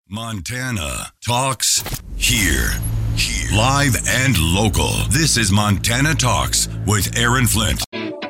Montana Talks here. Live and local. This is Montana Talks with Aaron Flint.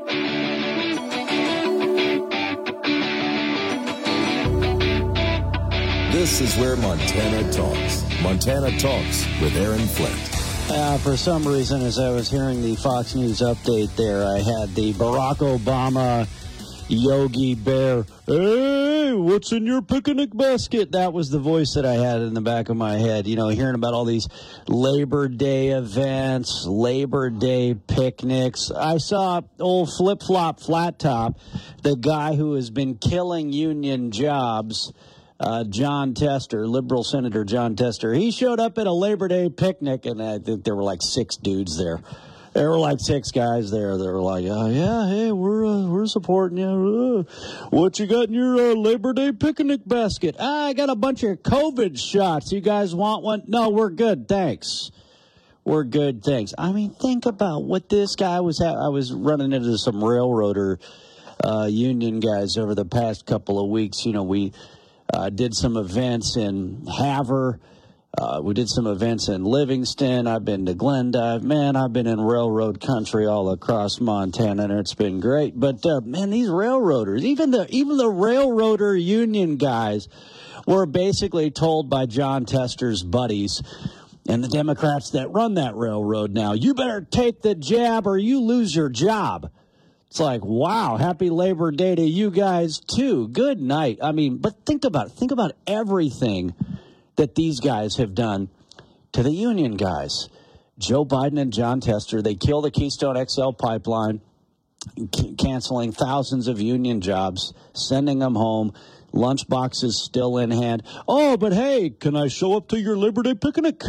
This is where Montana talks. Montana Talks with Aaron Flint. For some reason, as I was hearing the Fox News update there, I had the Barack Obama Yogi Bear, hey, what's in your picnic basket? That was the voice that I had in the back of my head. You know, hearing about all these Labor Day events, Labor Day picnics. I saw old Flip-Flop Flat Top, the guy who has been killing union jobs, Jon Tester, liberal Senator Jon Tester. He showed up at a Labor Day picnic, and I think there were like 6 dudes there. There were like 6 guys there. They were like, yeah, hey, we're supporting you. What you got in your Labor Day picnic basket? I got a bunch of COVID shots. You guys want one? No, we're good, thanks. We're good, thanks. I mean, think about what this guy was I was running into some railroader union guys over the past couple of weeks. You know, we did some events in Havre. We did some events in Livingston. I've been to Glendive. Man, I've been in railroad country all across Montana, and it's been great. But, man, these railroaders, even the railroader union guys were basically told by Jon Tester's buddies and the Democrats that run that railroad now, you better take the jab or you lose your job. It's like, wow, happy Labor Day to you guys, too. Good night. I mean, but think about it. Think about everything that these guys have done to the union guys. Joe Biden and Jon Tester, they killed the Keystone XL pipeline, canceling thousands of union jobs, sending them home, lunch boxes still in hand. Oh, but hey, can I show up to your Labor Day picnic?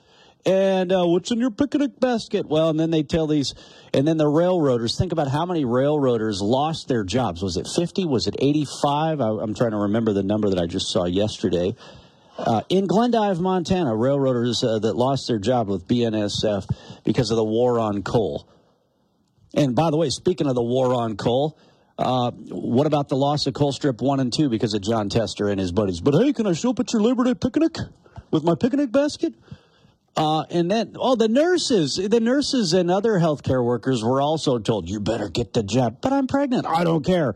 And what's in your picnic basket? Well, and then they tell these, and then the railroaders, think about how many railroaders lost their jobs. Was it 50? Was it 85? I'm trying to remember the number that I just saw yesterday. In Glendive, Montana, railroaders that lost their job with BNSF because of the war on coal. And by the way, speaking of the war on coal, what about the loss of Colstrip 1 and 2 because of Jon Tester and his buddies? But hey, can I show up at your Labor Day picnic with my picnic basket? And then, the nurses and other healthcare workers were also told, you better get the jab. But I'm pregnant. I don't care.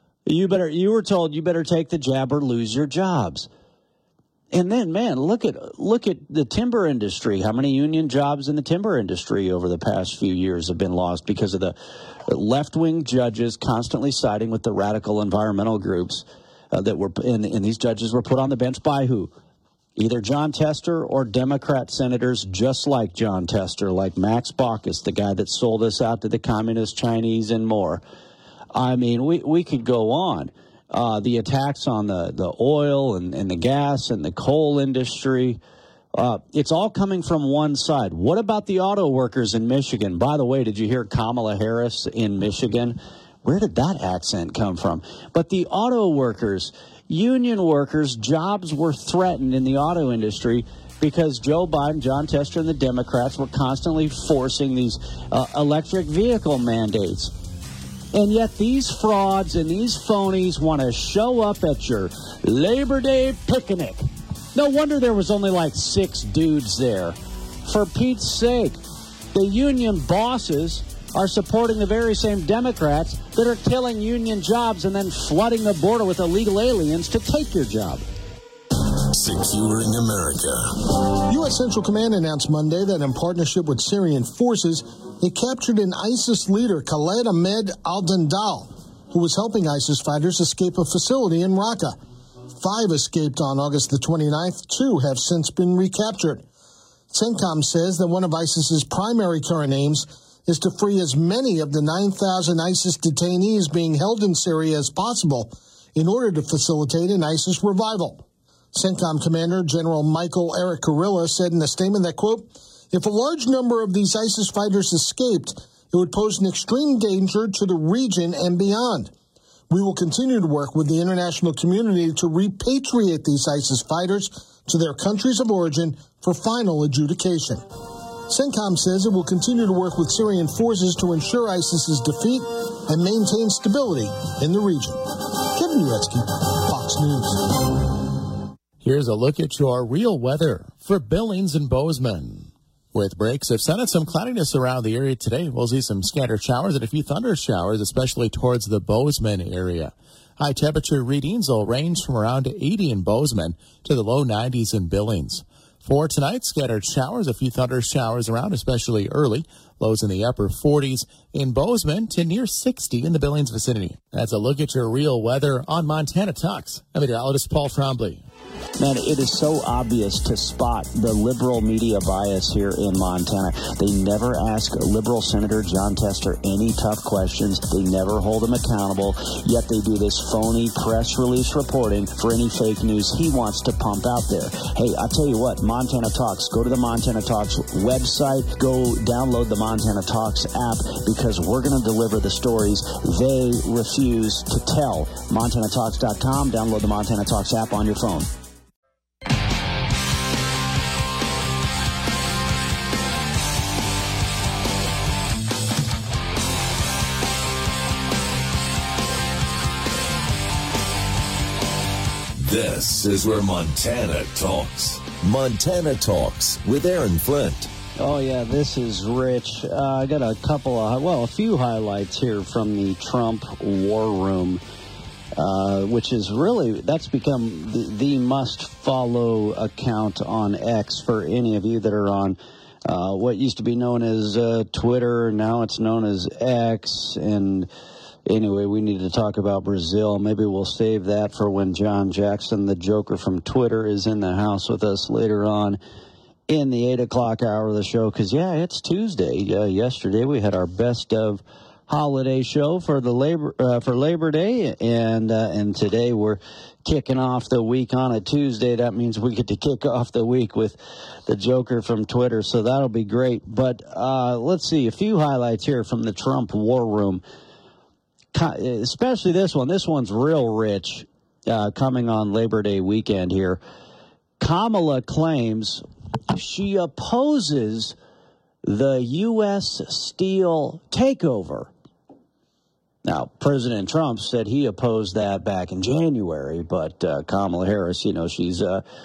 You were told you better take the jab or lose your jobs. And then, man, look at the timber industry. How many union jobs in the timber industry over the past few years have been lost because of the left-wing judges constantly siding with the radical environmental groups that were, and these judges were put on the bench by who? Either Jon Tester or Democrat senators just like Jon Tester, like Max Baucus, the guy that sold us out to the communist Chinese and more. I mean, we could go on. The attacks on the oil and the gas and the coal industry, it's all coming from one side. What about the auto workers in Michigan? By the way, did you hear Kamala Harris in Michigan? Where did that accent come from? But the auto workers, union workers, jobs were threatened in the auto industry because Joe Biden, Jon Tester, and the Democrats were constantly forcing these electric vehicle mandates. And yet these frauds and these phonies want to show up at your Labor Day picnic. No wonder there was only like 6 dudes there. For Pete's sake, the union bosses are supporting the very same Democrats that are killing union jobs and then flooding the border with illegal aliens to take your job. Securing America. U.S. Central Command announced Monday that in partnership with Syrian forces, they captured an ISIS leader, Khaled Ahmed al-Dandal, who was helping ISIS fighters escape a facility in Raqqa. 5 escaped on August the 29th. 2 have since been recaptured. CENTCOM says that one of ISIS's primary current aims is to free as many of the 9,000 ISIS detainees being held in Syria as possible in order to facilitate an ISIS revival. CENTCOM Commander General Michael Eric Kurilla said in a statement that, quote, if a large number of these ISIS fighters escaped, it would pose an extreme danger to the region and beyond. We will continue to work with the international community to repatriate these ISIS fighters to their countries of origin for final adjudication. CENTCOM says it will continue to work with Syrian forces to ensure ISIS's defeat and maintain stability in the region. Kevin Uretsky, Fox News. Here's a look at your real weather for Billings and Bozeman. With breaks of sun and some cloudiness around the area today, we'll see some scattered showers and a few thunder showers, especially towards the Bozeman area. High temperature readings will range from around 80 in Bozeman to the low 90s in Billings. For tonight, scattered showers, a few thunder showers around, especially early. Lows in the upper 40s in Bozeman to near 60 in the Billings vicinity. That's a look at your real weather on Montana Talks. I'm meteorologist Paul Trombley. Man, it is so obvious to spot the liberal media bias here in Montana. They never ask liberal Senator Jon Tester any tough questions. They never hold him accountable, yet they do this phony press release reporting for any fake news he wants to pump out there. Hey, I'll tell you what, Montana Talks, go to the Montana Talks website, go download the Montana Talks app, because we're going to deliver the stories they refuse to tell. MontanaTalks.com, download the Montana Talks app on your phone. This is where Montana talks. Montana Talks with Aaron Flint. Oh, yeah, this is Rich. I got a few highlights here from the Trump War Room, which is really, that's become the must-follow account on X for any of you that are on what used to be known as Twitter. Now it's known as X, and anyway, we need to talk about Brazil. Maybe we'll save that for when John Jackson, the Joker from Twitter, is in the house with us later on in the 8 o'clock hour of the show. Because, yeah, it's Tuesday. Yesterday we had our best of holiday show for Labor Day, and today we're kicking off the week on a Tuesday. That means we get to kick off the week with the Joker from Twitter, so that'll be great. But let's see, a few highlights here from the Trump War Room. Especially this one. This one's real rich, coming on Labor Day weekend here. Kamala claims she opposes the U.S. steel takeover. Now, President Trump said he opposed that back in January, but Kamala Harris, she's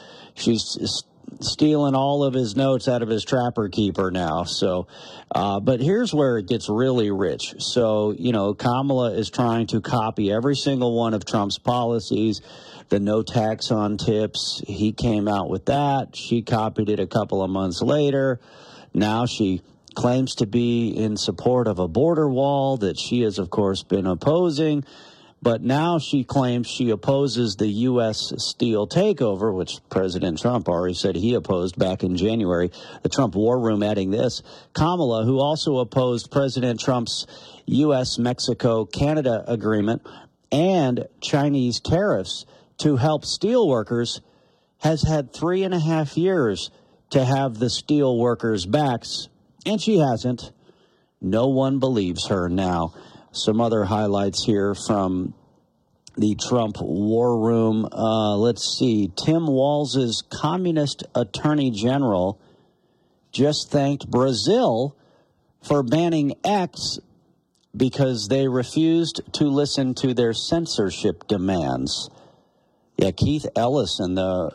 stealing all of his notes out of his Trapper Keeper now. So, but here's where it gets really rich. So, Kamala is trying to copy every single one of Trump's policies. The no tax on tips, he came out with that. She copied it a couple of months later. Now she claims to be in support of a border wall that she has, of course, been opposing. But now she claims she opposes the U.S. steel takeover, which President Trump already said he opposed back in January. The Trump War Room adding this. Kamala, who also opposed President Trump's U.S.-Mexico-Canada agreement and Chinese tariffs to help steel workers, has had 3.5 years to have the steel workers' backs, and she hasn't. No one believes her now. Some other highlights here from the Trump War Room. Let's see. Tim Walz's communist attorney general just thanked Brazil for banning X because they refused to listen to their censorship demands. Yeah, Keith Ellison, the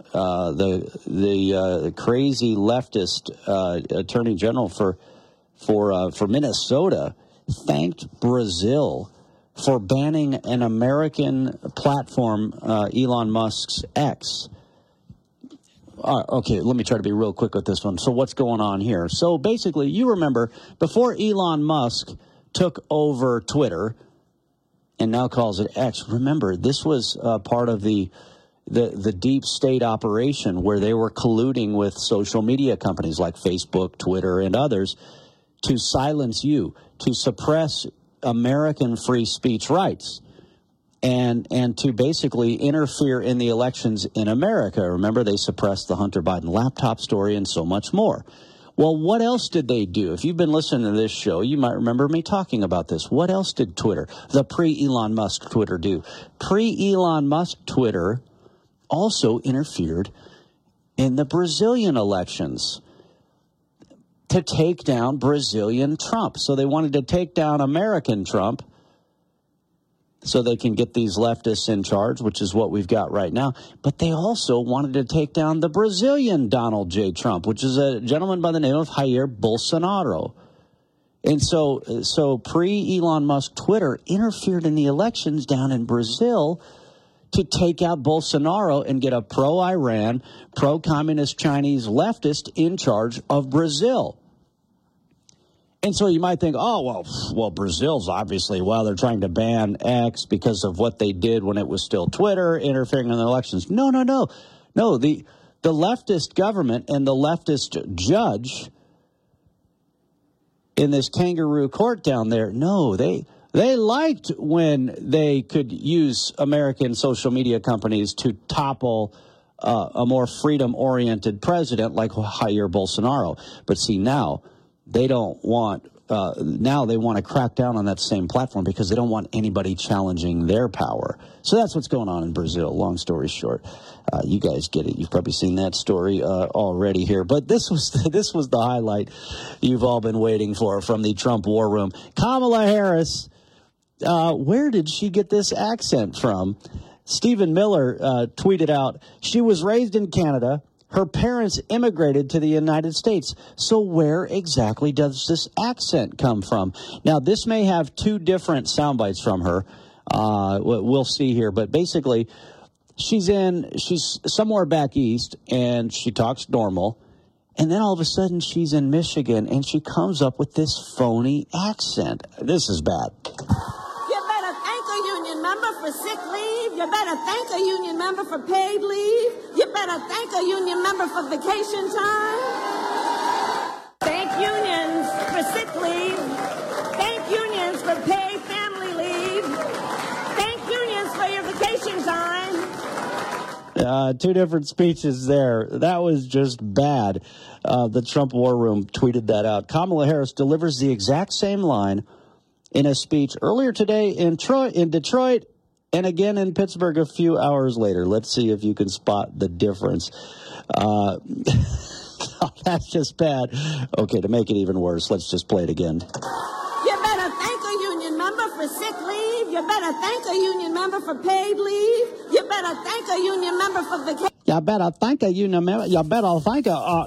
crazy leftist attorney general for Minnesota, thanked Brazil for banning an American platform, Elon Musk's X. Okay, let me try to be real quick with this one. So what's going on here? So basically, you remember, before Elon Musk took over Twitter and now calls it X, remember, this was part of the deep state operation where they were colluding with social media companies like Facebook, Twitter, and others to silence you, to suppress American free speech rights, and to basically interfere in the elections in America. Remember, they suppressed the Hunter Biden laptop story and so much more. Well, what else did they do? If you've been listening to this show, you might remember me talking about this. What else did Twitter, the pre-Elon Musk Twitter, do? Pre-Elon Musk Twitter also interfered in the Brazilian elections to take down Brazilian Trump. So they wanted to take down American Trump so they can get these leftists in charge, which is what we've got right now. But they also wanted to take down the Brazilian Donald J. Trump, which is a gentleman by the name of Jair Bolsonaro. And so pre-Elon Musk Twitter interfered in the elections down in Brazil to take out Bolsonaro and get a pro-Iran, pro-communist Chinese leftist in charge of Brazil. And so you might think, oh, well, Brazil's obviously, they're trying to ban X because of what they did when it was still Twitter, interfering in the elections. No. The leftist government and the leftist judge in this kangaroo court down there, they liked when they could use American social media companies to topple a more freedom-oriented president like Jair Bolsonaro. But see, now they don't want, now they want to crack down on that same platform because they don't want anybody challenging their power. So that's what's going on in Brazil, long story short. You guys get it. You've probably seen that story already here. But this was the highlight you've all been waiting for from the Trump war room. Kamala Harris, where did she get this accent from? Stephen Miller tweeted out, she was raised in Canada. Her parents immigrated to the United States. So where exactly does this accent come from? Now, this may have two different sound bites from her. We'll see here. But basically, she's somewhere back east, and she talks normal. And then all of a sudden, she's in Michigan, and she comes up with this phony accent. This is bad. You better thank a union member for sick leave. You better thank a union member for paid leave. You better thank a union member for vacation time. Thank unions for sick leave. Thank unions for paid family leave. Thank unions for your vacation time. Two different speeches there. That was just bad. The Trump War Room tweeted that out. Kamala Harris delivers the exact same line in a speech earlier today in Detroit, and again in Pittsburgh a few hours later. Let's see if you can spot the difference. That's just bad. Okay, to make it even worse, let's just play it again. You better thank a union member for sick leave. You better thank a union member for paid leave. You better thank a union member for vacation. You better thank a union member. You better thank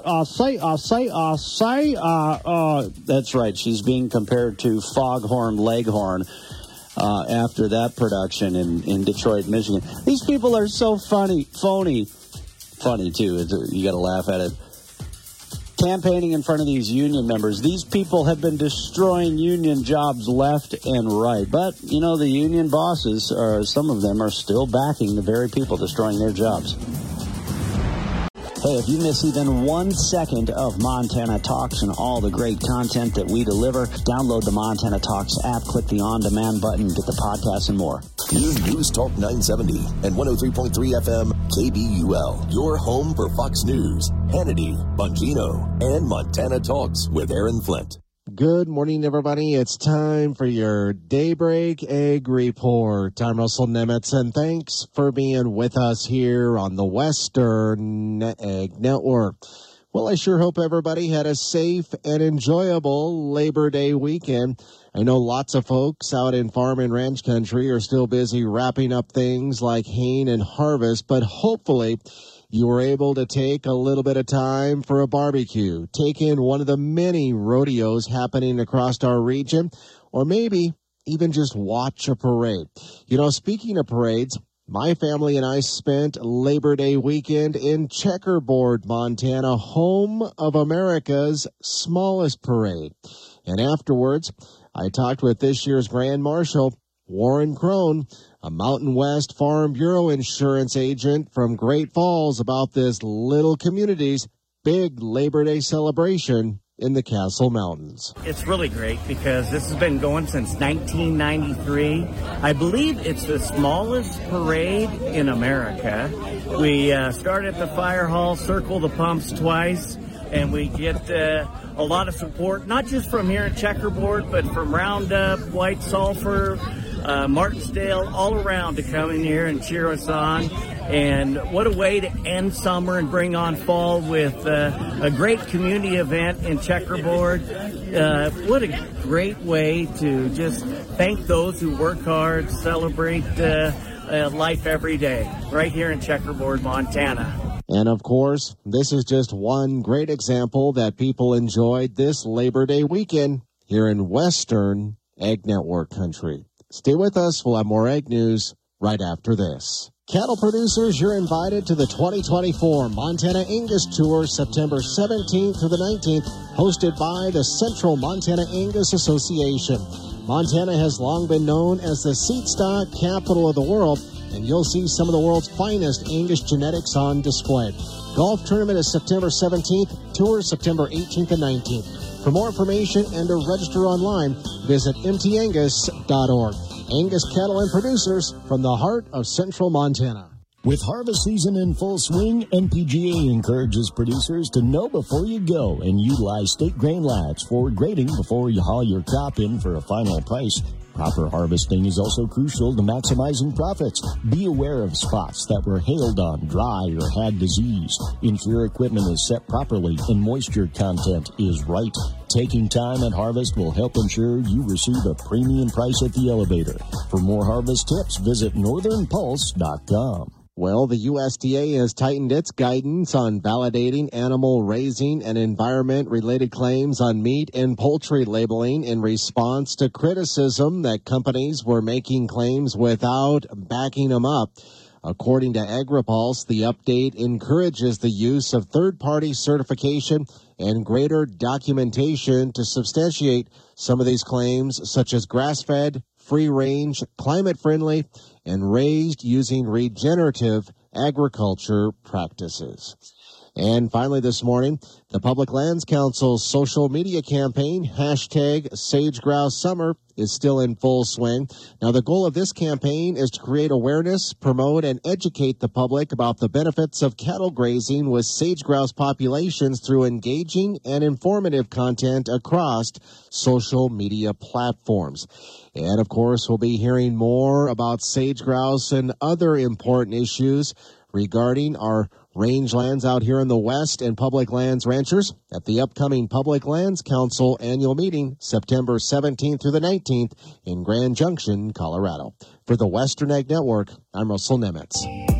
that's right. She's being compared to Foghorn Leghorn after that production in Detroit, Michigan. These people are so phony too. You got to laugh at it. Campaigning in front of these union members. These people have been destroying union jobs left and right. But, the union bosses, some of them are still backing the very people destroying their jobs. Hey, if you miss even 1 second of Montana Talks and all the great content that we deliver, download the Montana Talks app, click the on-demand button, get the podcast and more. New News Talk 970 and 103.3 FM KBUL. Your home for Fox News, Hannity, Bongino, and Montana Talks with Aaron Flint. Good morning, everybody. It's time for your Daybreak Egg Report. I'm Russell Nemitz, and thanks for being with us here on the Western Egg Network. Well, I sure hope everybody had a safe and enjoyable Labor Day weekend. I know lots of folks out in farm and ranch country are still busy wrapping up things like haying and harvest, but hopefully you were able to take a little bit of time for a barbecue, take in one of the many rodeos happening across our region, or maybe even just watch a parade. Speaking of parades, my family and I spent Labor Day weekend in Checkerboard, Montana, home of America's smallest parade. And afterwards, I talked with this year's Grand Marshal, Warren Crone, a Mountain West Farm Bureau insurance agent from Great Falls, about this little community's big Labor Day celebration in the Castle Mountains. It's really great because this has been going since 1993. I believe it's the smallest parade in America. We start at the fire hall, circle the pumps twice, and we get a lot of support, not just from here in Checkerboard, but from Roundup, White Sulphur, Martinsdale, all around to come in here and cheer us on. And what a way to end summer and bring on fall with a great community event in Checkerboard. What a great way to just thank those who work hard, celebrate life every day, right here in Checkerboard, Montana. And of course, this is just one great example that people enjoyed this Labor Day weekend here in Western Ag Network country. Stay with us. We'll have more ag news right after this. Cattle producers, you're invited to the 2024 Montana Angus Tour, September 17th to the 19th, hosted by the Central Montana Angus Association. Montana has long been known as the seed stock capital of the world, and you'll see some of the world's finest Angus genetics on display. Golf tournament is September 17th, tour September 18th and 19th. For more information and to register online, visit mtangus.org. Angus cattle and producers from the heart of central Montana. With harvest season in full swing, NPGA encourages producers to know before you go and utilize State Grain Labs for grading before you haul your crop in for a final price. Proper harvesting is also crucial to maximizing profits. Be aware of spots that were hailed on, dry, or had disease. Ensure equipment is set properly and moisture content is right. Taking time at harvest will help ensure you receive a premium price at the elevator. For more harvest tips, visit northernpulse.com. Well, the USDA has tightened its guidance on validating animal raising and environment-related claims on meat and poultry labeling in response to criticism that companies were making claims without backing them up. According to AgriPulse, the update encourages the use of third-party certification and greater documentation to substantiate some of these claims, such as grass-fed, free-range, climate-friendly, and raised using regenerative agriculture practices. And finally this morning, the Public Lands Council's social media campaign, hashtag Sage Grouse Summer, is still in full swing. Now, the goal of this campaign is to create awareness, promote, and educate the public about the benefits of cattle grazing with sage grouse populations through engaging and informative content across social media platforms. And, of course, we'll be hearing more about sage grouse and other important issues regarding our rangelands out here in the West and public lands ranchers at the upcoming Public Lands Council annual meeting September 17th through the 19th in Grand Junction, Colorado. For the Western Ag Network, I'm Russell Nemitz.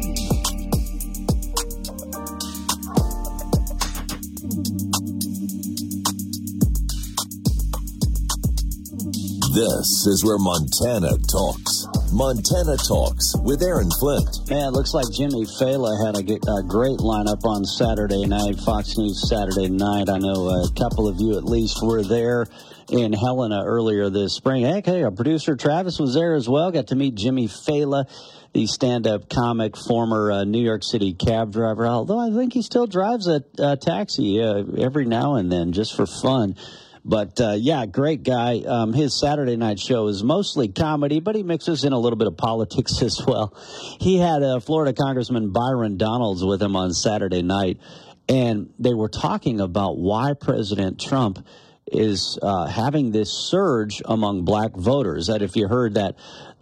This is where Montana talks. Montana Talks with Aaron Flint. Yeah, it looks like Jimmy Fela had a great lineup on Saturday night, Fox News Saturday night. I know a couple of you at least were there in Helena earlier this spring. Hey, our producer Travis was there as well. Got to meet Jimmy Fela, the stand-up comic, former New York City cab driver, although I think he still drives a taxi every now and then just for fun. But, yeah, great guy. His Saturday night show is mostly comedy, but he mixes in a little bit of politics as well. He had Florida Congressman Byron Donalds with him on Saturday night, and they were talking about why President Trump is having this surge among black voters. That if you heard that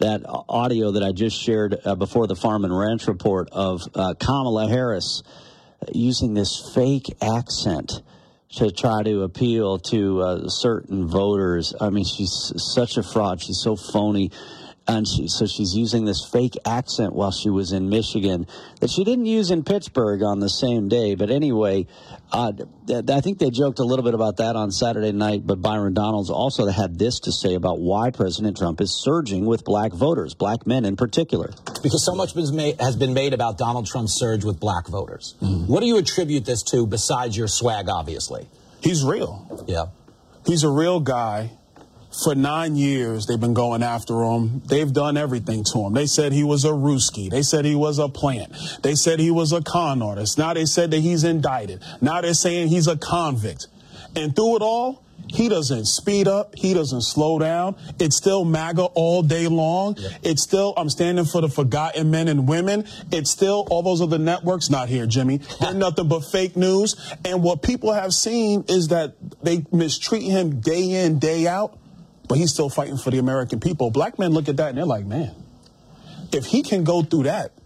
audio that I just shared before the Farm and Ranch Report of Kamala Harris using this fake accent to try to appeal to certain voters. I mean, she's such a fraud. She's so phony. And she's using this fake accent while she was in Michigan that she didn't use in Pittsburgh on the same day. But anyway, I think they joked a little bit about that on Saturday night. But Byron Donalds also had this to say about why President Trump is surging with black voters, black men in particular. Because so much has been made about Donald Trump's surge with black voters. Mm-hmm. What do you attribute this to besides your swag, obviously? He's real. Yeah. He's a real guy. For 9 years, they've been going after him. They've done everything to him. They said he was a Ruski. They said he was a plant. They said he was a con artist. Now they said that he's indicted. Now they're saying he's a convict. And through it all, he doesn't speed up. He doesn't slow down. It's still MAGA all day long. Yeah. It's still, I'm standing for the forgotten men and women. It's still all those other networks. Not here, Jimmy. They're nothing but fake news. And what people have seen is that they mistreat him day in, day out. But he's still fighting for the American people. Black men look at that and they're like, man, if he can go through that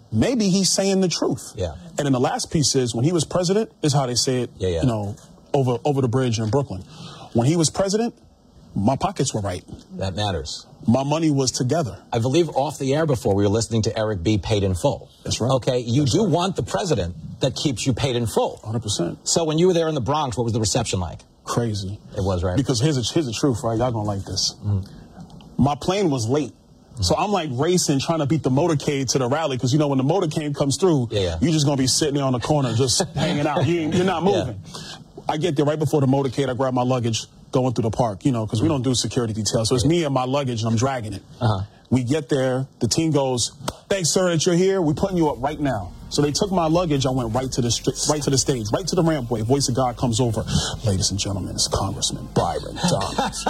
maybe he's saying the truth. Yeah. And then the last piece is, when he was president, is how they say it, you know, over the bridge in Brooklyn. When he was president, my pockets were right. That matters. My money was together. I believe off the air before we were listening to Eric B. paid in full. That's right. Okay, you do want the president that keeps you paid in full. 100%. So when you were there in the Bronx, what was the reception like? Crazy. It was, right? Because here's the truth, right? Y'all gonna like this. My plane was late. So I'm like racing, trying to beat the motorcade to the rally, because you know when the motorcade comes through, you're just gonna be sitting there on the corner just hanging out. You're not moving. I get there right before the motorcade. I grab my luggage, going through the park, you know, because we don't do security details. So it's me and my luggage, and I'm dragging it. We get there. The team goes, "Thanks, sir, that you're here. We're putting you up right now." So they took my luggage. I went right to the stage, right to the rampway. Voice of God comes over. "Ladies and gentlemen, it's Congressman Byron Donalds."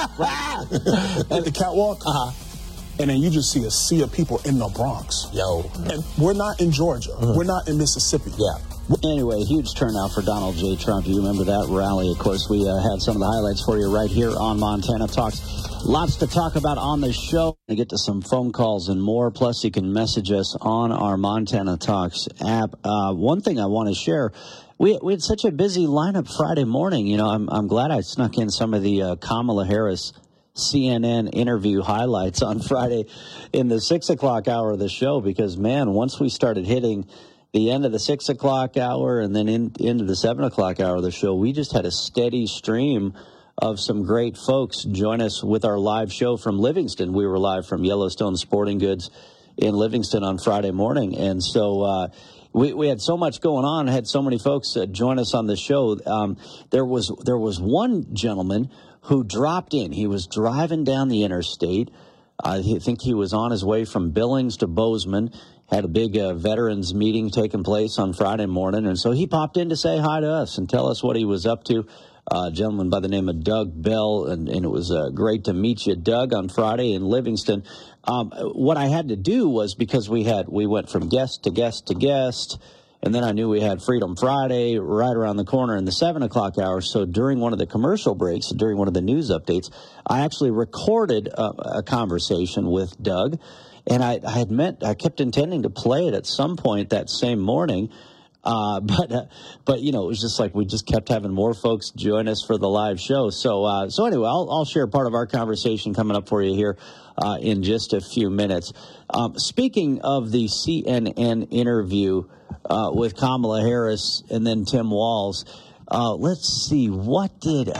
At the catwalk. And then you just see a sea of people in the Bronx. And we're not in Georgia. We're not in Mississippi. Anyway, huge turnout for Donald J. Trump. You remember that rally? Of course, we had some of the highlights for you right here on Montana Talks. Lots to talk about on the show. To get to some phone calls and more. Plus, you can message us on our Montana Talks app. One thing I want to share. We had such a busy lineup Friday morning. You know, I'm glad I snuck in some of the Kamala Harris CNN interview highlights on Friday in the 6 o'clock hour of the show, because, man, once we started hitting the end of the 6 o'clock hour and then into the 7 o'clock hour of the show, we just had a steady stream of some great folks join us with our live show from Livingston. We were live from Yellowstone Sporting Goods in Livingston on Friday morning. And so we had so much going on, had so many folks join us on the show. There was one gentleman who dropped in. He was driving down the interstate. I think he was on his way from Billings to Bozeman, had a big veterans meeting taking place on Friday morning, and so he popped in to say hi to us and tell us what he was up to. A gentleman by the name of Doug Bell, and it was great to meet you, Doug, on Friday in Livingston. What I had to do was, because we went from guest to guest to guest, and then I knew we had Freedom Friday right around the corner in the 7 o'clock hour. So during one of the commercial breaks, during one of the news updates, I actually recorded a conversation with Doug. And I kept intending to play it at some point that same morning. But you know, it was just like we just kept having more folks join us for the live show. So anyway, I'll share part of our conversation coming up for you here in just a few minutes. Speaking of the CNN interview with Kamala Harris and then Tim Walz, let's see, what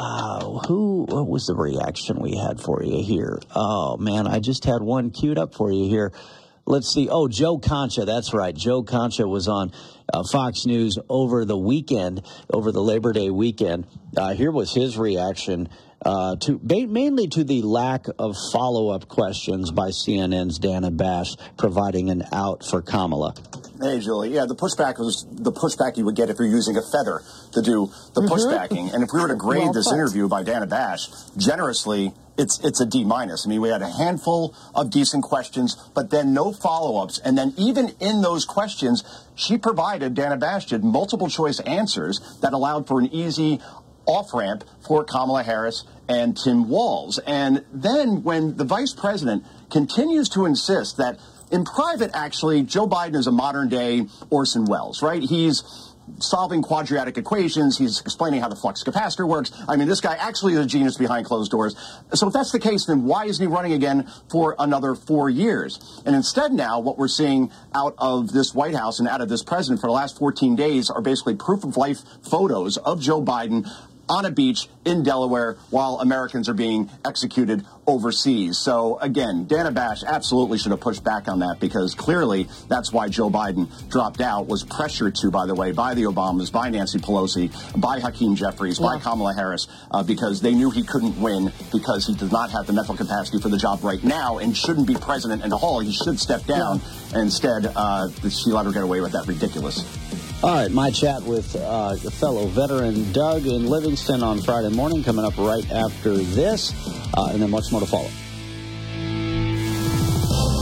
was the reaction we had for you here? Oh man, I just had one queued up for you here. Let's see. Oh, Joe Concha. That's right. Joe Concha was on Fox News over the weekend, over the Labor Day weekend. Here was his reaction mainly to the lack of follow-up questions by CNN's Dana Bash providing an out for Kamala. Hey, Julie. Yeah, the pushback was the pushback you would get if you're using a feather to do the pushbacking. And if we were to grade this interview by Dana Bash generously, it's a D-. I mean, we had a handful of decent questions, but then no follow-ups. And then even in those questions, Dana Bash did multiple choice answers that allowed for an easy off-ramp for Kamala Harris and Tim Walz. And then when the vice president continues to insist that in private, actually, Joe Biden is a modern-day Orson Welles, right? He's solving quadratic equations. He's explaining how the flux capacitor works. I mean, this guy actually is a genius behind closed doors. So if that's the case, then why isn't he running again for another 4 years? And instead now, what we're seeing out of this White House and out of this president for the last 14 days are basically proof-of-life photos of Joe Biden on a beach in Delaware while Americans are being executed overseas. So, again, Dana Bash absolutely should have pushed back on that, because clearly that's why Joe Biden dropped out, was pressured to, by the way, by the Obamas, by Nancy Pelosi, by Hakeem Jeffries, by Kamala Harris, because they knew he couldn't win because he does not have the mental capacity for the job right now and shouldn't be president in the hall. He should step down. And instead, she let her get away with that. Ridiculous. All right, my chat with fellow veteran Doug in Livingston on Friday morning coming up right after this, and then much more to follow.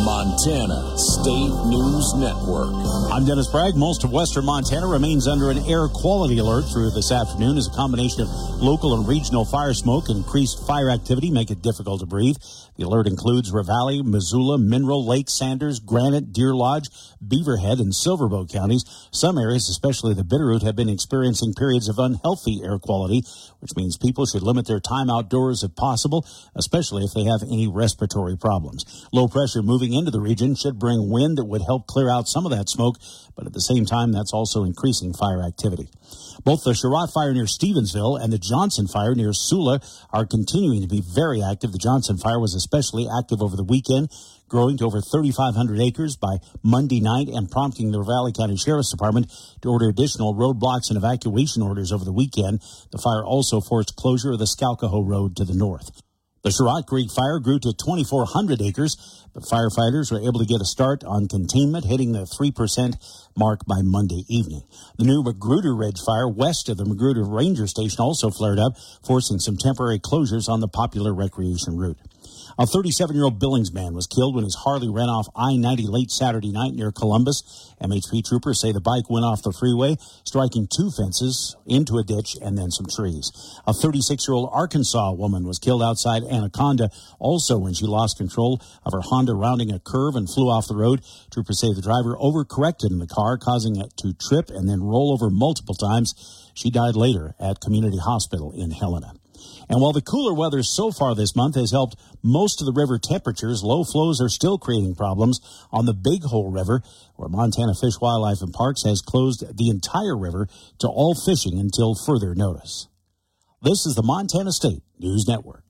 Montana State News Network. I'm Dennis Bragg. Most of western Montana remains under an air quality alert through this afternoon as a combination of local and regional fire smoke and increased fire activity make it difficult to breathe. The alert includes Ravalli, Missoula, Mineral, Lake Sanders, Granite, Deer Lodge, Beaverhead, and Silverbow counties. Some areas, especially the Bitterroot, have been experiencing periods of unhealthy air quality, which means people should limit their time outdoors if possible, especially if they have any respiratory problems. Low pressure moving into the region should bring wind that would help clear out some of that smoke, but at the same time, that's also increasing fire activity. Both the Sherrod fire near Stevensville and the Johnson fire near Sula are continuing to be very active. The Johnson fire was especially active over the weekend, growing to over 3,500 acres by Monday night and prompting the Ravalli County Sheriff's Department to order additional roadblocks and evacuation orders over the weekend. The fire also forced closure of the Skalkaho Road to the north. The Sherrod Creek fire grew to 2,400 acres, but firefighters were able to get a start on containment, hitting the 3% mark by Monday evening. The new Magruder Ridge fire west of the Magruder Ranger Station also flared up, forcing some temporary closures on the popular recreation route. A 37-year-old Billings man was killed when his Harley ran off I-90 late Saturday night near Columbus. MHP troopers say the bike went off the freeway, striking two fences, into a ditch, and then some trees. A 36-year-old Arkansas woman was killed outside Anaconda, also when she lost control of her Honda rounding a curve and flew off the road. Troopers say the driver overcorrected in the car, causing it to trip and then roll over multiple times. She died later at Community Hospital in Helena. And while the cooler weather so far this month has helped most of the river temperatures, low flows are still creating problems on the Big Hole River, where Montana Fish, Wildlife, and Parks has closed the entire river to all fishing until further notice. This is the Montana State News Network.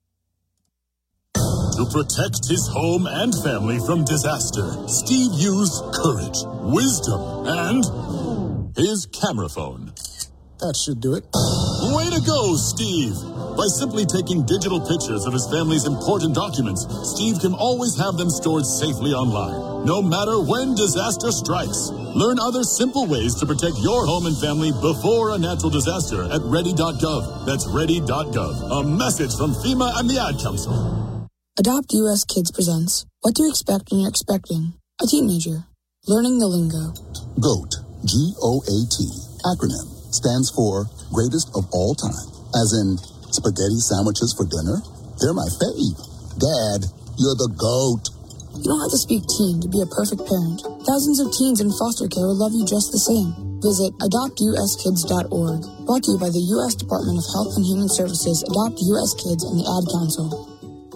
To protect his home and family from disaster, Steve used courage, wisdom, and his camera phone. That should do it. Way to go, Steve! By simply taking digital pictures of his family's important documents, Steve can always have them stored safely online, no matter when disaster strikes. Learn other simple ways to protect your home and family before a natural disaster at ready.gov. That's ready.gov. A message from FEMA and the Ad Council. Adopt US Kids presents What to Expect When You're Expecting a Teenager. Learning the Lingo. GOAT, G-O-A-T, acronym, stands for Greatest of All Time, as in spaghetti sandwiches for dinner. They're my fave. Dad, you're the GOAT. You don't have to speak teen to be a perfect parent. Thousands of teens in foster care will love you just the same. Visit adoptuskids.org. Brought to you by the U.S. Department of Health and Human Services, Adopt U.S. Kids, and the Ad Council.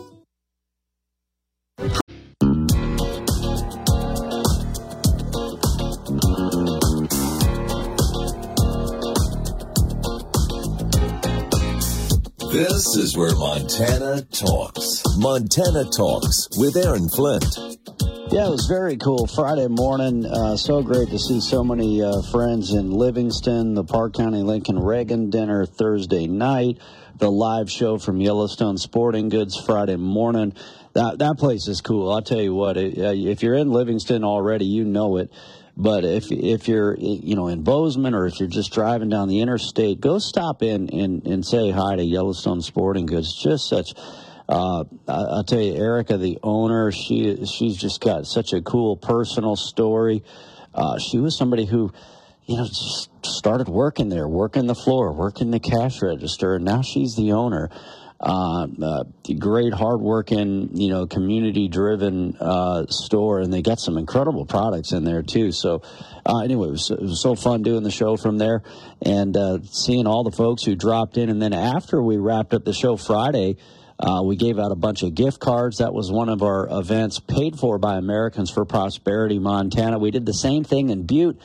This is where Montana talks. Montana Talks with Aaron Flint. Yeah, it was very cool. Friday morning, so great to see so many friends in Livingston, the Park County Lincoln Reagan dinner Thursday night, the live show from Yellowstone Sporting Goods Friday morning. That place is cool. I'll tell you what, if you're in Livingston already, you know it. But if you're, in Bozeman or if you're just driving down the interstate, go stop in and say hi to Yellowstone Sporting Goods. Just such, I'll tell you, Erica, the owner, she's just got such a cool personal story. She was somebody who, just started working there, working the floor, working the cash register, and now she's the owner. Great, hardworking, community-driven store, and they got some incredible products in there too. So, anyway, it was so fun doing the show from there and seeing all the folks who dropped in. And then after we wrapped up the show Friday, we gave out a bunch of gift cards. That was one of our events paid for by Americans for Prosperity Montana. We did the same thing in Butte.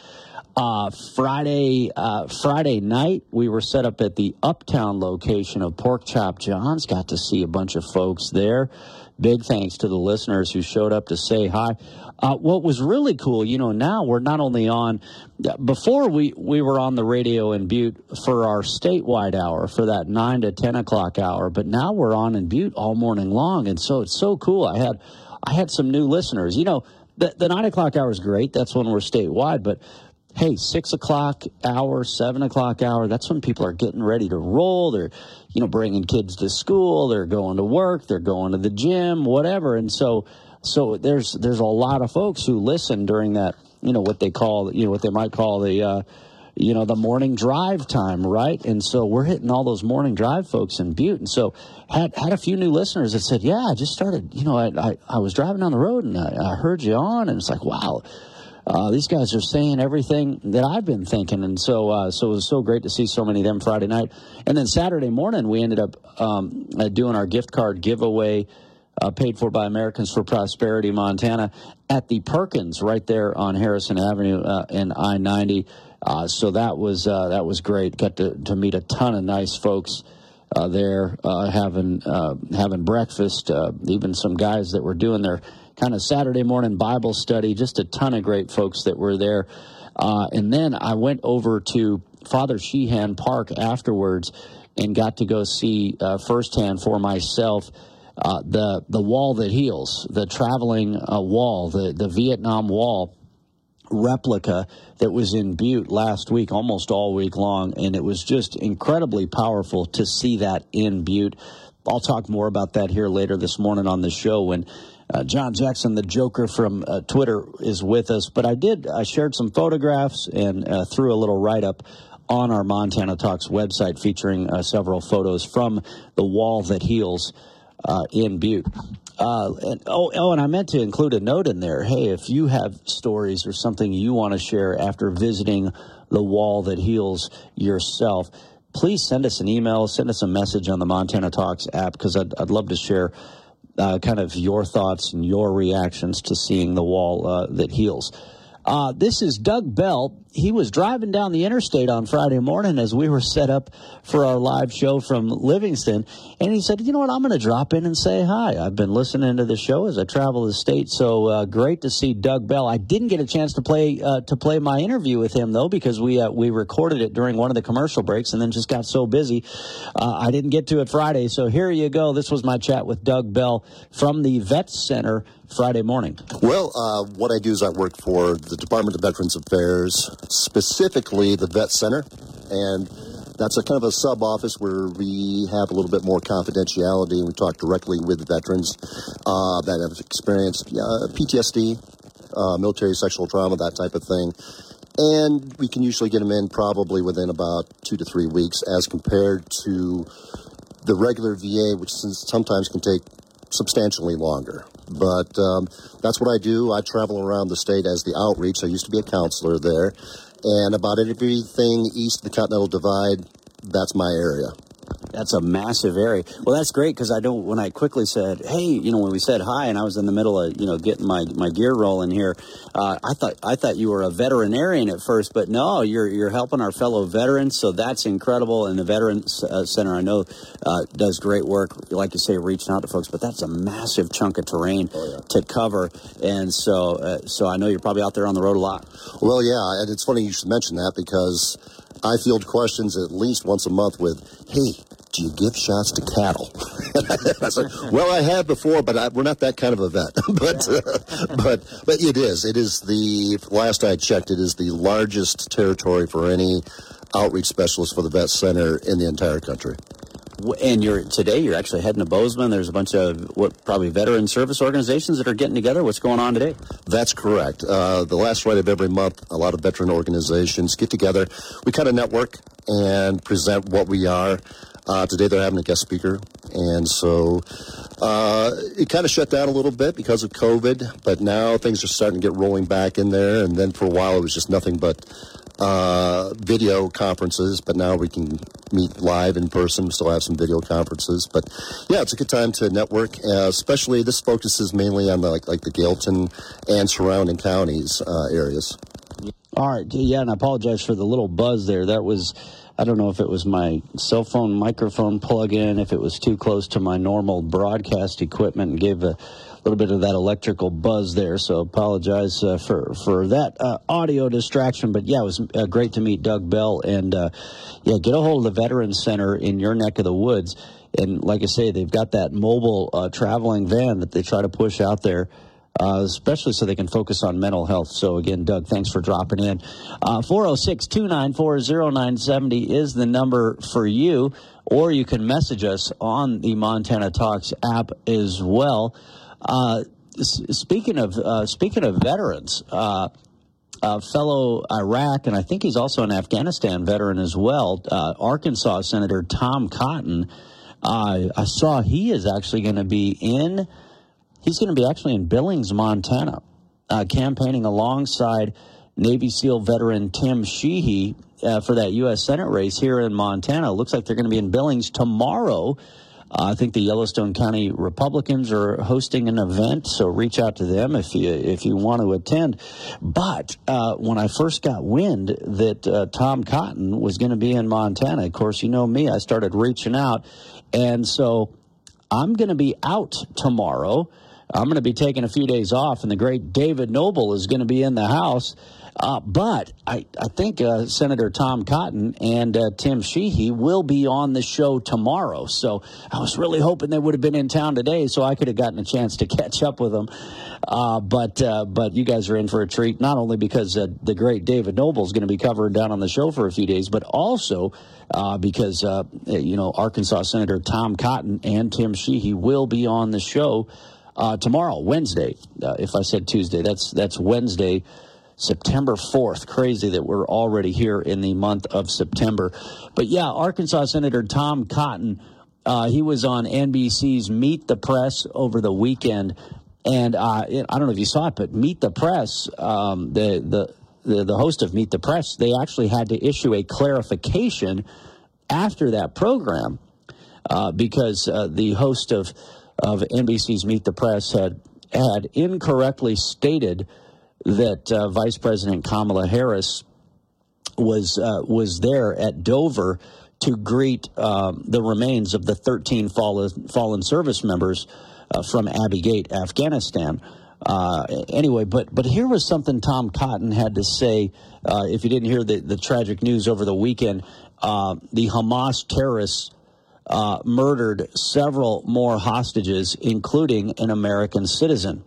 Friday night, we were set up at the Uptown location of Pork Chop John's. Got to see a bunch of folks there. Big thanks to the listeners who showed up to say hi. What was really cool, now we're not only on, before we were on the radio in Butte for our statewide hour, for that 9 to 10 o'clock hour, but now we're on in Butte all morning long, and so it's so cool. I had some new listeners. The 9 o'clock hour is great. That's when we're statewide, but hey, 6 o'clock hour, 7 o'clock hour, that's when people are getting ready to roll. They're, bringing kids to school. They're going to work. They're going to the gym, whatever. And so So there's a lot of folks who listen during that, what they might call the the morning drive time, right? And so we're hitting all those morning drive folks in Butte. And so had a few new listeners that said, yeah, I just started, I was driving down the road and I heard you on, and it's like, wow, these guys are saying everything that I've been thinking. And so it was so great to see so many of them Friday night. And then Saturday morning, we ended up doing our gift card giveaway, paid for by Americans for Prosperity, Montana, at the Perkins right there on Harrison Avenue in I-90. So that was great. Got to meet a ton of nice folks there, having breakfast. Even some guys that were doing their kind of Saturday morning Bible study. Just a ton of great folks that were there. And then I went over to Father Sheehan Park afterwards and got to go see firsthand for myself the wall that heals, the traveling wall, the Vietnam Wall replica that was in Butte last week, almost all week long, and it was just incredibly powerful to see that in Butte. I'll talk more about that here later this morning on the show when John Jackson, the Joker from Twitter, is with us. But I shared some photographs and threw a little write-up on our Montana Talks website featuring several photos from the wall that heals in Butte. And I meant to include a note in there. Hey, if you have stories or something you want to share after visiting the wall that heals yourself, please send us an email, send us a message on the Montana Talks app, because I'd love to share kind of your thoughts and your reactions to seeing the wall that heals. This is Doug Bell. He was driving down the interstate on Friday morning as we were set up for our live show from Livingston. And he said, you know what, I'm going to drop in and say hi. I've been listening to the show as I travel the state. So great to see Doug Bell. I didn't get a chance to play my interview with him, though, because we recorded it during one of the commercial breaks and then just got so busy. I didn't get to it Friday. So here you go. This was my chat with Doug Bell from the Vet Center Friday morning. Well, what I do is I work for the Department of Veterans Affairs, specifically the Vet Center, and that's a kind of a sub-office where we have a little bit more confidentiality, and we talk directly with veterans that have experienced PTSD, military sexual trauma, that type of thing. And we can usually get them in probably within about 2 to 3 weeks, as compared to the regular VA, which sometimes can take substantially longer. But that's what I do. I travel around the state as the outreach. I used to be a counselor there. And about everything east of the Continental Divide, that's my area. That's a massive area. Well, that's great, because when I quickly said, hey, when we said hi and I was in the middle of, getting my gear rolling here, I thought you were a veterinarian at first, but no, you're helping our fellow veterans. So that's incredible. And the Veterans Center, I know, does great work, like you say, reaching out to folks, but that's a massive chunk of terrain to cover. And so I know you're probably out there on the road a lot. Well, yeah. And it's funny you should mention that, because I field questions at least once a month with, hey, do you give shots to cattle? I was like, well, I have before, but we're not that kind of a vet. but it is. It is last I checked, it is the largest territory for any outreach specialist for the Vet Center in the entire country. And today you're actually heading to Bozeman. There's a bunch of probably veteran service organizations that are getting together. What's going on today? That's correct. The last Friday of every month, a lot of veteran organizations get together. We kind of network and present what we are. Today they're having a guest speaker, and so it kind of shut down a little bit because of COVID, but now things are starting to get rolling back in there. And then for a while it was just nothing but video conferences, but now we can meet live in person. We still have some video conferences, but yeah, it's a good time to network. Especially this focuses mainly on like the Gailton and surrounding counties areas. All right, yeah, and I apologize for the little buzz there. That was, I don't know if it was my cell phone microphone plug-in, if it was too close to my normal broadcast equipment, and gave a little bit of that electrical buzz there, so apologize for that audio distraction. But yeah, it was great to meet Doug Bell, and get a hold of the Veterans Center in your neck of the woods. And like I say, they've got that mobile traveling van that they try to push out there, especially so they can focus on mental health. So again, Doug, thanks for dropping in. 406-294-0970 is the number for you, or you can message us on the Montana Talks app as well. speaking of veterans, fellow Iraq, and I think he's also an Afghanistan veteran as well, Arkansas Senator Tom Cotton, I saw he is actually going to be in Billings, Montana, campaigning alongside Navy SEAL veteran Tim Sheehy for that U.S. Senate race here in Montana. Looks like they're going to be in Billings tomorrow. I think the Yellowstone County Republicans are hosting an event, so reach out to them if you want to attend. But when I first got wind that Tom Cotton was going to be in Montana, of course, you know me, I started reaching out. And so I'm going to be out tomorrow. I'm going to be taking a few days off, and the great David Noble is going to be in the house. But I think Senator Tom Cotton and Tim Sheehy will be on the show tomorrow. So I was really hoping they would have been in town today so I could have gotten a chance to catch up with them. But you guys are in for a treat, not only because the great David Noble is going to be covering down on the show for a few days, but also because, Arkansas Senator Tom Cotton and Tim Sheehy will be on the show tomorrow, Wednesday. If I said Tuesday, that's Wednesday, September 4th. Crazy that we're already here in the month of September. But yeah, Arkansas Senator Tom Cotton, he was on NBC's Meet the Press over the weekend. And I don't know if you saw it, but Meet the Press, the host of Meet the Press, they actually had to issue a clarification after that program because the host of NBC's Meet the Press had incorrectly stated that Vice President Kamala Harris was there at Dover to greet the remains of the 13 fallen service members from Abbey Gate, Afghanistan. Anyway, but here was something Tom Cotton had to say. If you didn't hear the tragic news over the weekend, the Hamas terrorists murdered several more hostages, including an American citizen.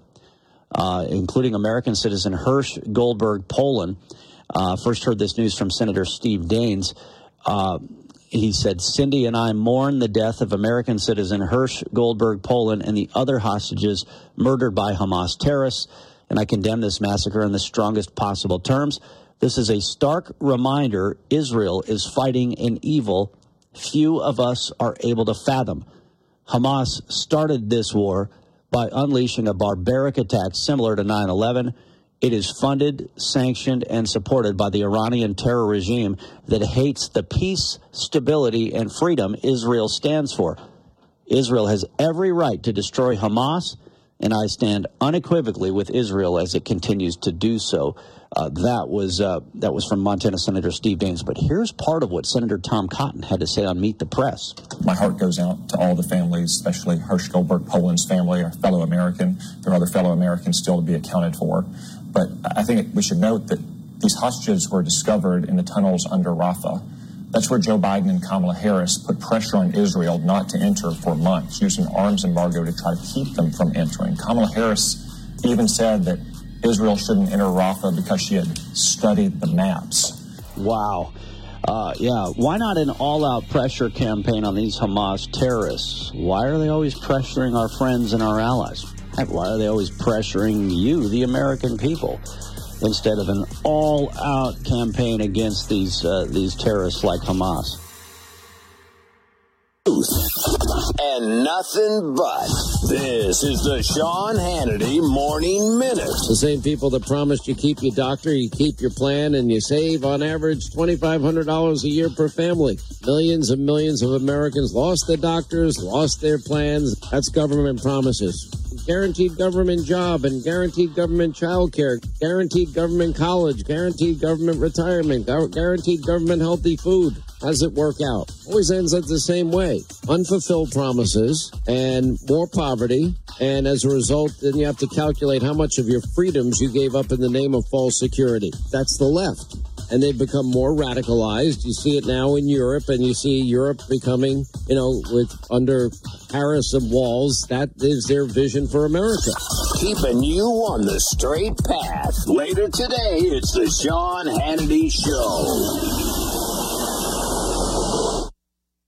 Hirsch Goldberg Poland. First heard this news from Senator Steve Daines. He said, Cindy and I mourn the death of American citizen Hirsch Goldberg Poland and the other hostages murdered by Hamas terrorists, and I condemn this massacre in the strongest possible terms. This is a stark reminder Israel is fighting an evil few of us are able to fathom. Hamas started this war by unleashing a barbaric attack similar to 9/11. It is funded, sanctioned, and supported by the Iranian terror regime that hates the peace, stability, and freedom Israel stands for. Israel has every right to destroy Hamas, and I stand unequivocally with Israel as it continues to do so. That was from Montana Senator Steve Daines. But here's part of what Senator Tom Cotton had to say on Meet the Press. My heart goes out to all the families, especially Hirsch Goldberg Poland's family, our fellow American. There are other fellow Americans still to be accounted for. But I think we should note that these hostages were discovered in the tunnels under Rafah. That's where Joe Biden and Kamala Harris put pressure on Israel not to enter for months, using an arms embargo to try to keep them from entering. Kamala Harris even said that Israel shouldn't enter Rafah because she had studied the maps. Wow. Yeah, why not an all-out pressure campaign on these Hamas terrorists? Why are they always pressuring our friends and our allies? Why are they always pressuring you, the American people, instead of an all-out campaign against these terrorists like Hamas? And nothing but. This is the Sean Hannity Morning Minute. The same people that promised you keep your doctor, you keep your plan, and you save on average $2,500 a year per family. Millions and millions of Americans lost their doctors, lost their plans. That's government promises. Guaranteed government job and guaranteed government child care, guaranteed government college, guaranteed government retirement, guaranteed government healthy food. How does it work out? Always ends up the same way. Unfulfilled promises and more poverty. And as a result, then you have to calculate how much of your freedoms you gave up in the name of false security. That's the left. And they've become more radicalized. You see it now in Europe, and you see Europe becoming, with under Paris and walls. That is their vision for America. Keeping you on the straight path. Later today, it's the Sean Hannity Show.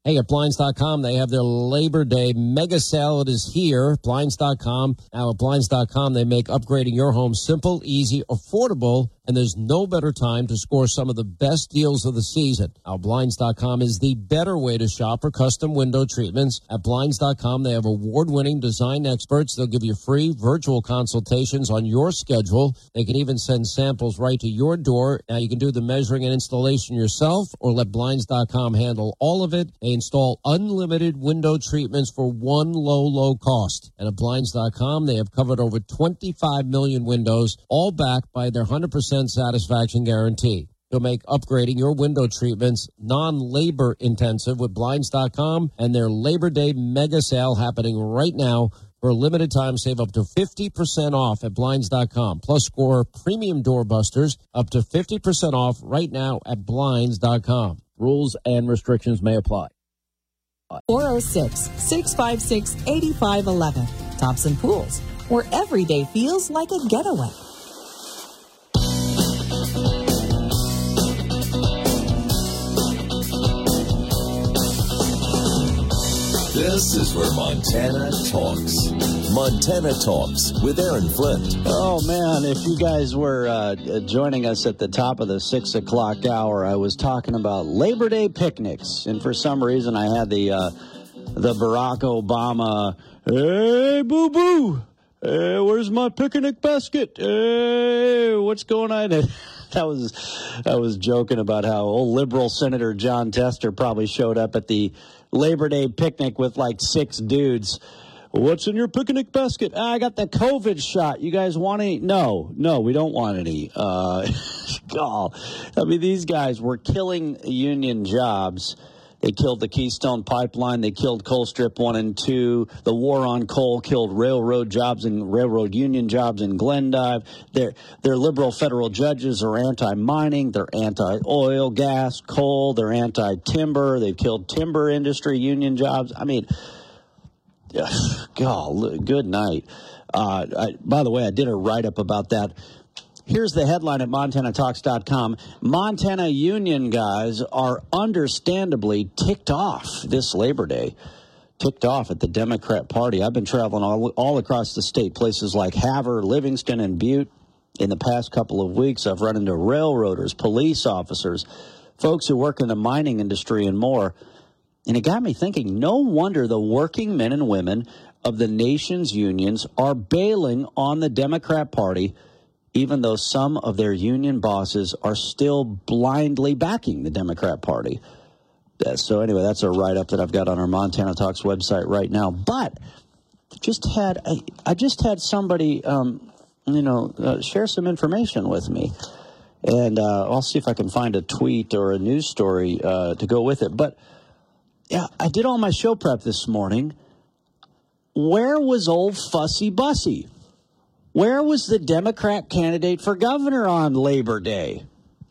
Hey, at Blinds.com, they have their Labor Day mega sale. It is here. Blinds.com. Now, at Blinds.com, they make upgrading your home simple, easy, affordable, and there's no better time to score some of the best deals of the season. Now, Blinds.com is the better way to shop for custom window treatments. At Blinds.com, they have award-winning design experts. They'll give you free virtual consultations on your schedule. They can even send samples right to your door. Now, you can do the measuring and installation yourself or let Blinds.com handle all of it. They install unlimited window treatments for one low cost. And at Blinds.com, they have covered over 25 million windows, all backed by their 100% satisfaction guarantee. You'll make upgrading your window treatments non-labor intensive with Blinds.com and their Labor Day mega sale happening right now. For a limited time, save up to 50% off at Blinds.com. Plus, score premium doorbusters up to 50% off right now at Blinds.com. Rules and restrictions may apply. 406-656-8511. Thompson Pools, where every day feels like a getaway. This is where Montana talks. Montana Talks with Aaron Flint. Oh, man, if you guys were joining us at the top of the 6 o'clock hour, I was talking about Labor Day picnics. And for some reason, I had the Barack Obama, hey, boo-boo, hey, where's my picnic basket? Hey, what's going on? I was joking about how old liberal Senator John Tester probably showed up at the Labor Day picnic with like 6 dudes. What's in your picnic basket? I got the COVID shot. You guys want any? No, we don't want any. God, I mean, these guys were killing union jobs. They killed the Keystone Pipeline. They killed Colstrip 1 and 2. The war on coal killed railroad jobs and railroad union jobs in Glendive. Their liberal federal judges are anti-mining. They're anti-oil, gas, coal. They're anti-timber. They've killed timber industry union jobs. I mean, God, good night. By the way, I did a write-up about that. Here's the headline at MontanaTalks.com. Montana union guys are understandably ticked off this Labor Day. Ticked off at the Democrat Party. I've been traveling all across the state, places like Havre, Livingston, and Butte. In the past couple of weeks, I've run into railroaders, police officers, folks who work in the mining industry and more. And it got me thinking, no wonder the working men and women of the nation's unions are bailing on the Democrat Party, even though some of their union bosses are still blindly backing the Democrat Party. So anyway, that's a write-up that I've got on our Montana Talks website right now. But I just had somebody, share some information with me. And I'll see if I can find a tweet or a news story to go with it. But yeah, I did all my show prep this morning. Where was old Fussy Bussy? Where was the Democrat candidate for governor on Labor Day?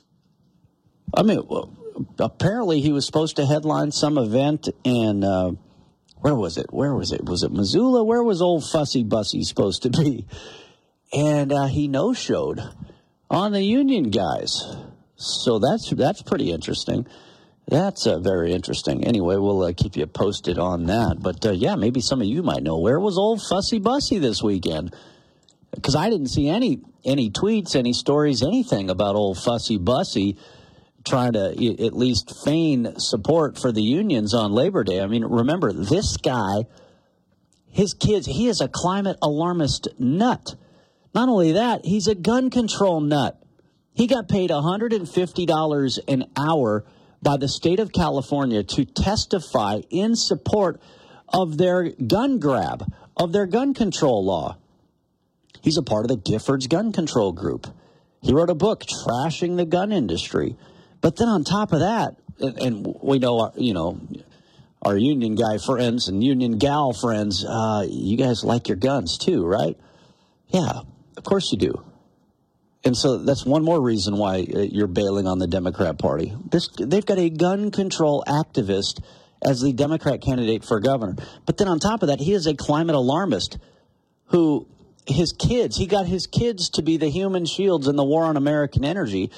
I mean, apparently he was supposed to headline some event in, where was it? Was it Missoula? Where was old Fussy Bussy supposed to be? And he no-showed on the union guys. So that's pretty interesting. That's very interesting. Anyway, we'll keep you posted on that. But, yeah, maybe some of you might know. Where was old Fussy Bussy this weekend? Because I didn't see any tweets, any stories, anything about old Fussy Bussy trying to at least feign support for the unions on Labor Day. I mean, remember, this guy, his kids, he is a climate alarmist nut. Not only that, he's a gun control nut. He got paid $150 an hour by the state of California to testify in support of their gun grab, of their gun control law. He's a part of the Giffords Gun Control Group. He wrote a book trashing the gun industry. But then on top of that, and we know, our union guy friends and union gal friends, you guys like your guns too, right? Yeah, of course you do. And so that's one more reason why you're bailing on the Democrat Party. They've got a gun control activist as the Democrat candidate for governor. But then on top of that, he is a climate alarmist who he got his kids to be the human shields in the war on American energy.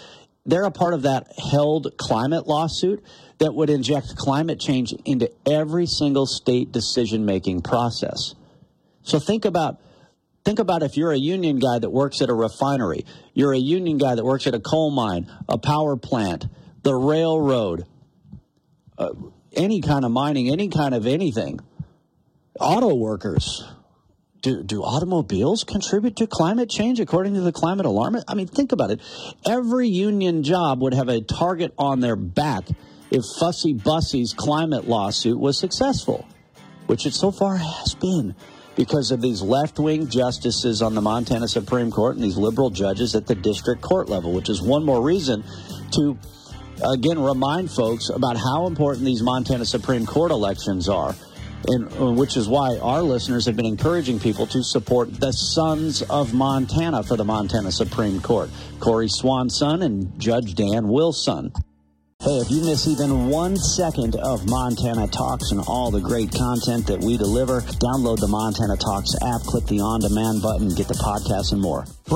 they're a part of that held climate lawsuit that would inject climate change into every single state decision-making process. So think about if you're a union guy that works at a refinery, you're a union guy that works at a coal mine, a power plant, the railroad, any kind of mining, any kind of anything, auto workers. Do automobiles contribute to climate change according to the climate alarmist? I mean, think about it. Every union job would have a target on their back if Fussy Bussy's climate lawsuit was successful, which it so far has been because of these left-wing justices on the Montana Supreme Court and these liberal judges at the district court level, which is one more reason to, again, remind folks about how important these Montana Supreme Court elections are. And which is why our listeners have been encouraging people to support the Sons of Montana for the Montana Supreme Court, Corey Swanson and Judge Dan Wilson. Hey, if you miss even 1 second of Montana Talks and all the great content that we deliver, download the Montana Talks app, click the on-demand button, get the podcast and more.